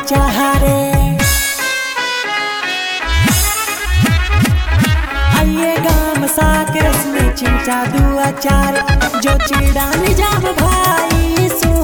चाह रे। आइए गाम साक रस में चिंचा दुआ चार जो चिड़ा निजाम भाई सो।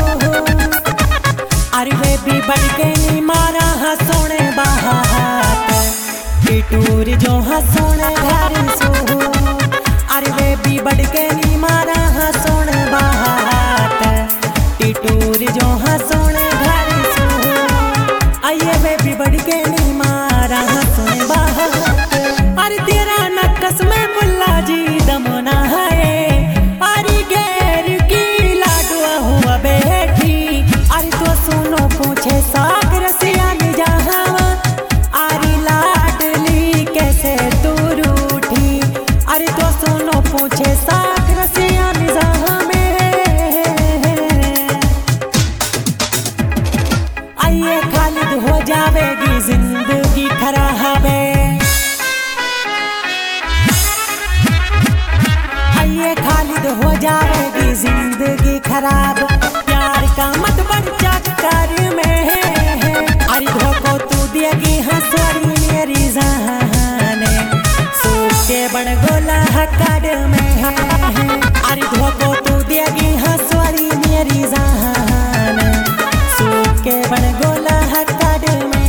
अरे वे भी बढ़ के नी मारा हंसोने बात टिटूर जो हंसोने घर सो। अरे वे भी बढ़ के नी मारा हंसोने बात टिटूर जो हंसोने घर सो। आइए वे भी बढ़ के नी मारा हंसोने बात। अरे तेरा नक्कस में मुल्ला जी दमना है। अरे गैर की लाडुआ हुआ बैठी। अरे तो सुनो पूछे साक रसिया निजावा। अरे लाडली कैसे तू रूठी। अरे तो सुनो पूछे साक रसिया निजावा में। आइए खालिद हो जावेगी जिंदगी खराब है। आइए खालिद हो जावेगी जिंदगी खराब। प्यार का मत बढ़ चक्कर में। अरे धोखो तू देगी हंसोरी मेरी जाने सूख के बड़ गोला हकड़ में। अरे धोखो तू देगी हंसोरी मेरी जाने सूख के बड़ गोला हकड़ में।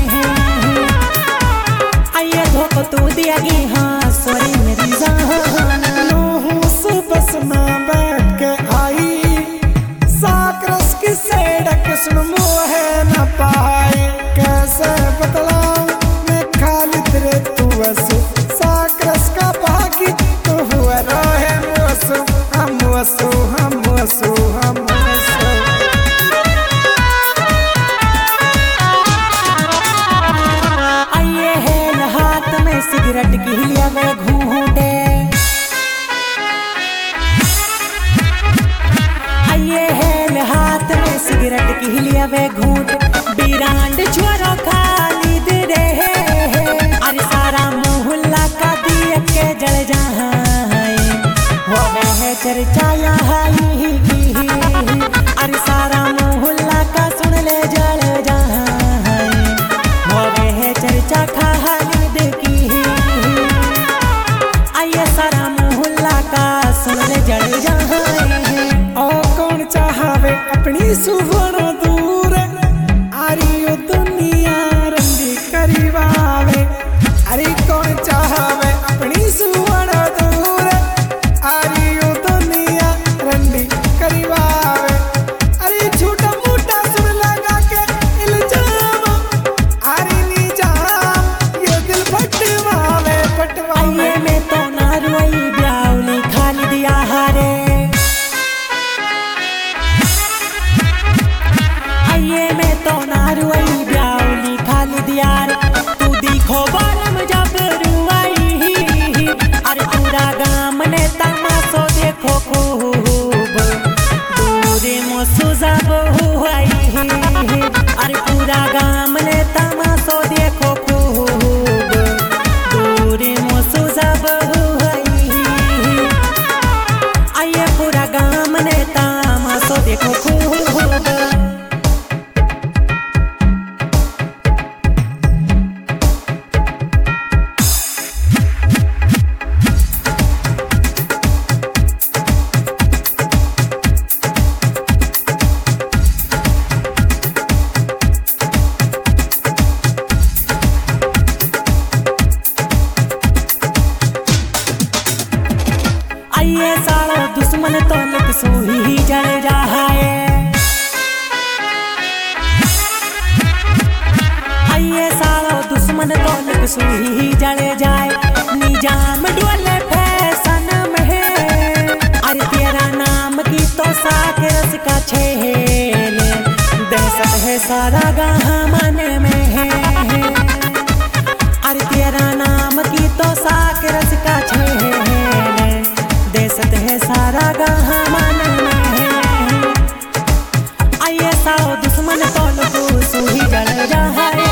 आइए धोखो तू देगी हंसोरी मेरी जाने। बस में बैठ के आई साक रस की सेडक सुन मुँह न पाए। कैसे बतलाऊं मैं खालिद रे तू वसु साक रस का बाकी तू हुआ रोहे मुसु हम वसु हम वसु हम वसु। आइए है हाथ में सिगरेट की लिया वे घूंटे। आइए है हाथ में सिगरेट की लिया वे घूंट। बिरांड छोरो खालिद रे। अरे सारा मोहल्ला का दिए के जल जाए हो वह चर्चाया हाई। अरे सारा मोहल्ला का सुन ले जल जाए हो वह चर्चा खालिद की। आइए सारा मोहल्ला का सुन ले जल जाए। चाहवे अपनी सुवर्ण दूर। आरियो दुनिया रंगी करीबावे। अरे कौन चाहवे अपनी सुवर्ण दूर। आरियो दुनिया रंगी करीबावे। अरे झूठा मूठा सुन लगा के इल्जाम। अरे निजाम ये दिल फटवावे फटवावे। आइए मैं तो ना रोई ब्याउली खालिद यारे। आइए मैं तो ना रोई ब्याउली खालिद यार। तू दिखो बालम जब रुआई। अरे पूरा गाम ने तमाशो देखो खूब दूरे मोसू जब हुआई। अरे पूरा गाम ने तमाशो देखो खूब दूरे मोसू जब हुआई। आइए पूरा गाम ने तमाशो देखो खूब। आइए सालो दुश्मन तो लग सो ही जल रहा है। आइए सालो दुश्मन तो लग सो ही जल जाए। निजाम डोले फैशन में। अरे तेरा नाम की तो साक रस का छेल। दहशत है सारा गामन में है। अरे तेरा नाम की तो साक रस का छेल। दहशत है सारा गामन में है। आइए साओ दुश्मन तो लोगों सो ही जल रहा है।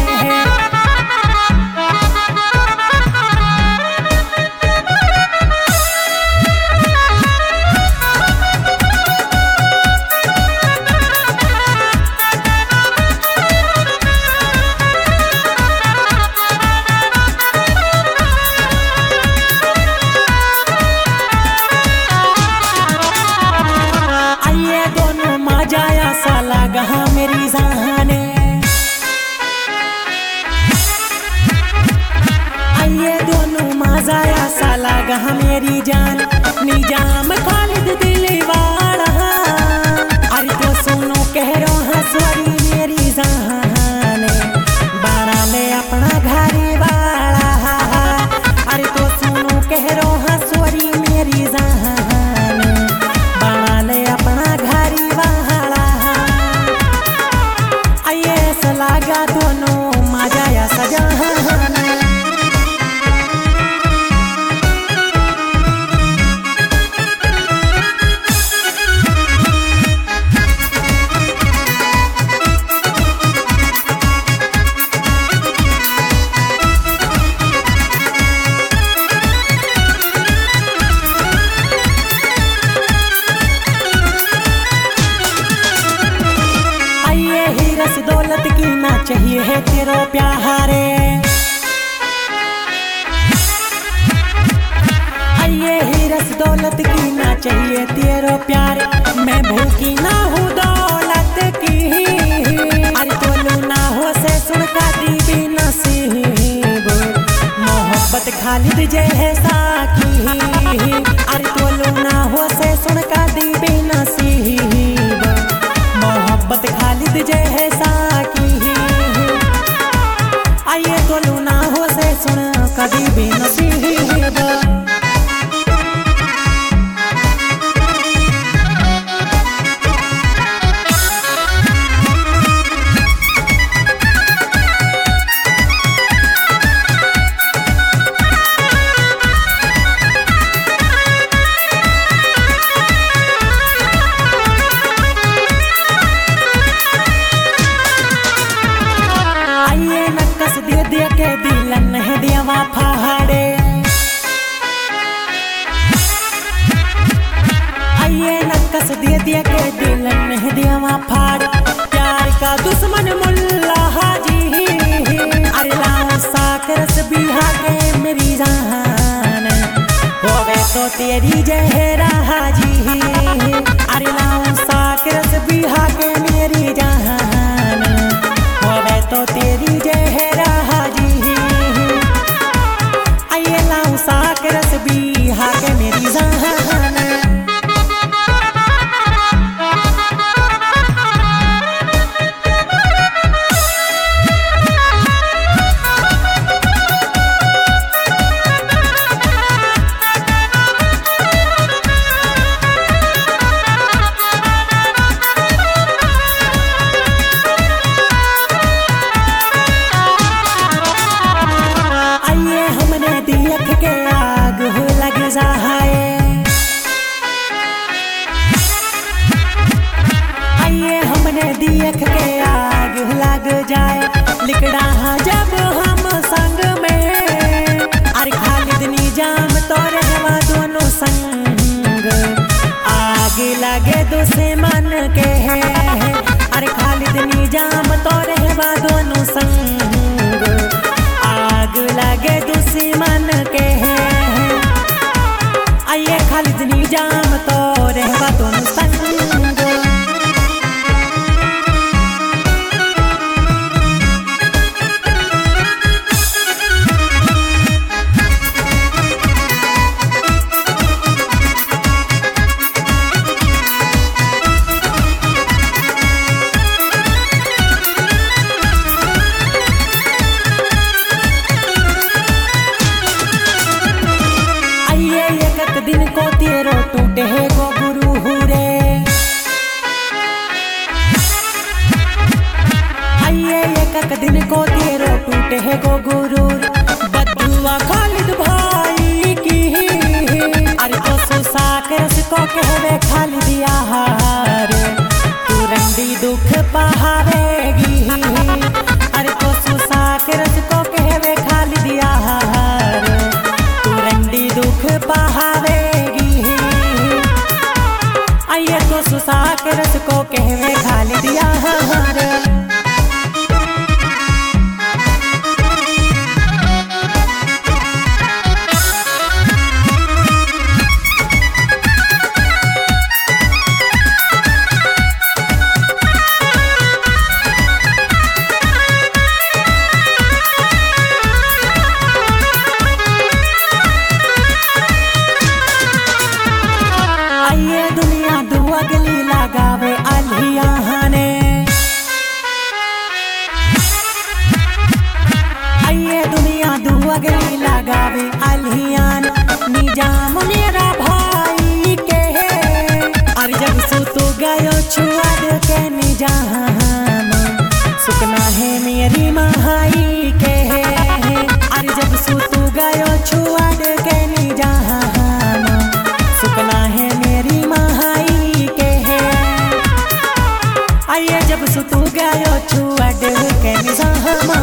मजा ऐसा लगा मेरी जाने। ये दोनों मजा ऐसा लगा मेरी जान। निजाम खालिद दिल वाला, अरे तो सुनो कह रो हंसवारी मेरी जान। बना ले अपना घर वाला, अरे तो सुनो कह रो हंसवारी मेरी जान। बना ले अपना घर वाला, ये ऐसा लगा दोनों मजा ऐसा जान। रस दौलत की ना चाहिए है तेरो प्यारे। ये ही रस दौलत की ना चाहिए तेरो प्यार। मैं भूखी ना हूँ दौलत की, अरे तोलू ना हो से सुन का दीवी नसीब। मोहब्बत खालिद जैसा की, अरे तोलू ना हो से सुन का दीवी नसीब। मोहब्बत खालिद जैसा की, आइए तो लूना हो से सुन कभी भी नसीब। दे के दिलन है देवा फाड़े, आइए नक्कस दे के दिलन है देवा फाड़। प्यार का दुश्मन मुल्ला हाजी, अरे लाओ साकरस बिहा के मेरी जान। होवे तो तेरी जहरा हाजी, अरे लाओ साकरस बिहा के मेरी जान। होवे तो तेरी जहरा साकरस बिहा के मेरी जान। आइए हमने देख के आग हो लग जाए, आइए हमने देख के आग लग जाए। लिकड़ा जब हम संग में, अरे खालिद निजाम तो रहवा दोनों संग। आग लगे दुश्मन के है, अरे खालिद निजाम तो रहवा दोनों संग। आग लगे दुश्मन के है, आइए खालिद निजाम तो रहवा दोनों संग। दिन को तेरो टूटे है गो गुरु रे, आइए एक दिन को तेरो टूटे है गो गुरु। बदुआ खालिद भाई की, अरे तो साकरस को कहवे खालिद यार। तू रंडी दुख पहावेगी, अरे तो साकरस को कहवे खालिद यार। तू रंडी दुख पहावेगी, आइए तो साकरस को कहवे खालिद यार। आइए जब सुतू गयो छुआ देव के निजामा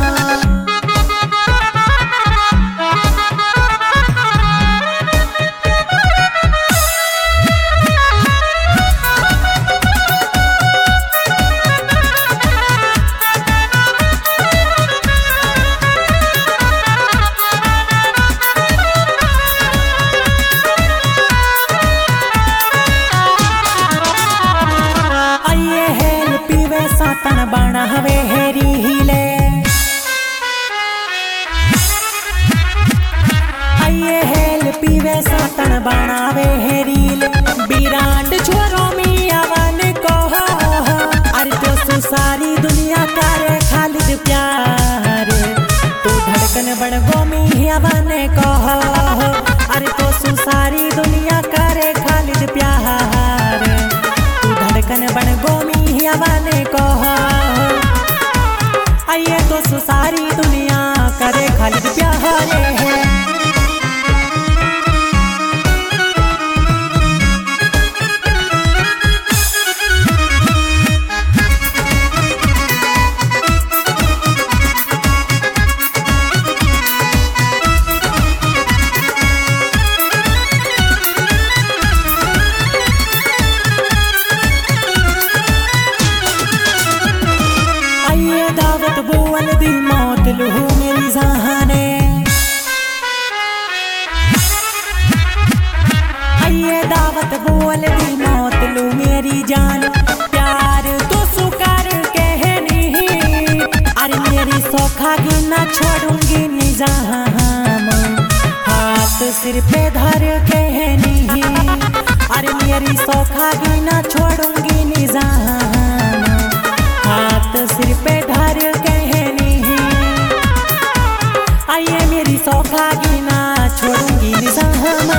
तन बना हवे हेरी हिले आइए हेल पीवे सातन बनावे हेरील बिराट छोरो मियावन को अरे तो सारी दुनिया करे खालिद प्यार तू धड़कन बड़ गो मियावन को अरे तो सारी दुनिया करे खालिद प्यार तू धड़कन बड़ गो मियावन को आइए तो सारी दुनिया करे खालिद प्यारे है दावत बोल दी मौत लूहू मेरी जहाने आइए दावत बोल दी मौत लू मेरी जान प्यार तो सुकार कहनी अरे मेरी सौखा की ना छोड़ूंगी निजाम हाथ सिर पे धर कहनी अरे मेरी सौखा की ना छोड़ूंगी निजाम हाथ सिर पे धर कहनी आइए मेरी सौखा की ना छोड़ूंगी निजामा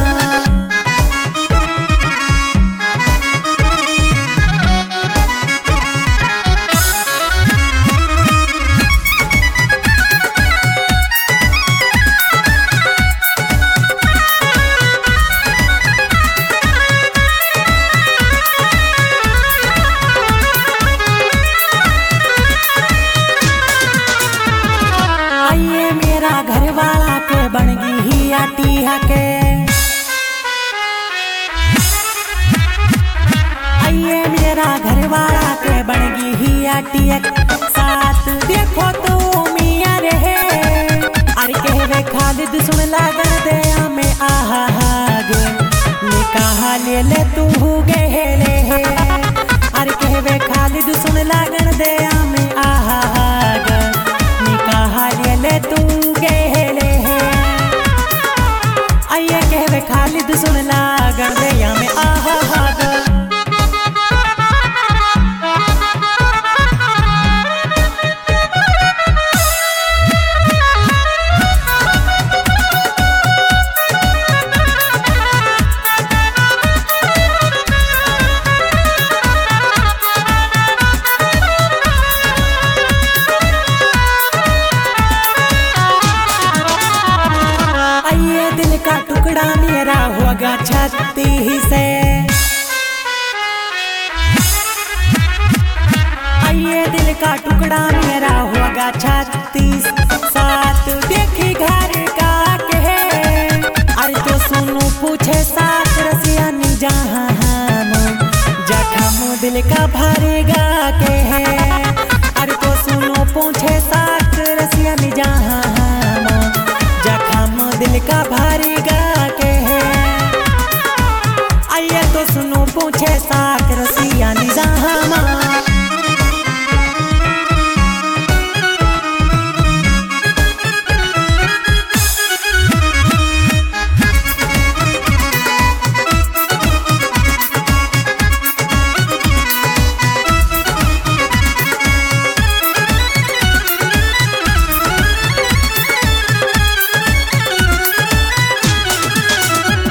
घर वाला के बन गई ही आटी के आइए मेरा घर वाला के बन गई ही आटी साथ देखो तो मियां रहे अरे कहवे खालिद सुन लागन दे में आहा गे निकाह ले तू गे ले अरे कहवे खालिद सुन लागन दे में आहा गे निकाह ले तू आइए कहवे खालिद सुन लागन दे में आहा दिल का टुकड़ा मेरा होगा छत्ती से आइए दिल का टुकड़ा मेरा होगा 36 साथ देखी घर का कहे अरे तो सुनो पूछे साथ रसिया जहां जखम दिल का भारी